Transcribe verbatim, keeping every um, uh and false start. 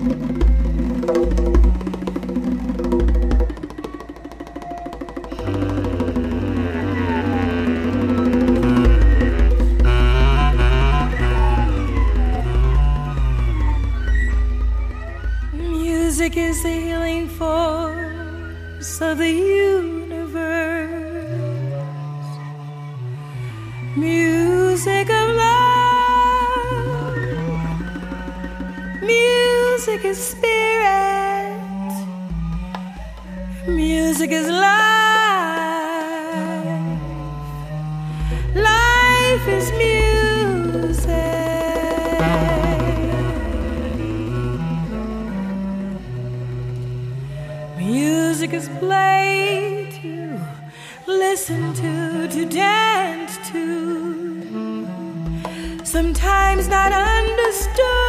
Music is the healing force of the universe. Music of love. Music is spirit. Music is life. Life is music. Music is played to, listen to, to dance to. Sometimes not understood.